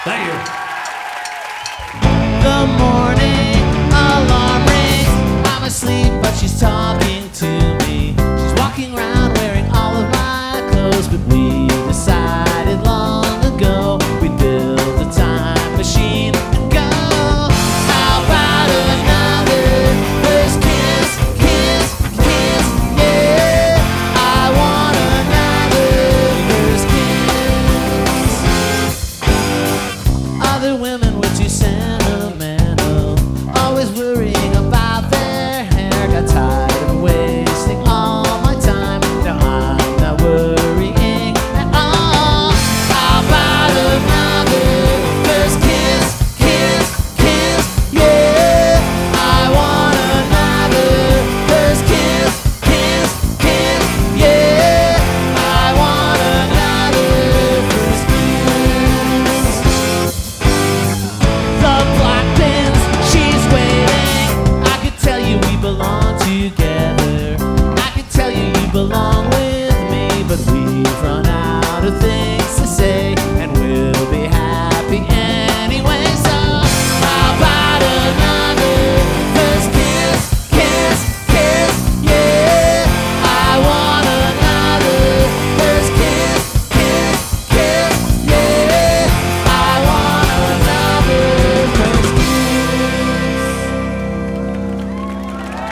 Thank you. The morning alarm rings. I'm asleep, but she's talking to me. She's walking around wearing all of my clothes, but we decided long ago we'd build a time machine and go. How about another first kiss, kiss, kiss? Yeah, I want another first kiss. Other women were too sentimental.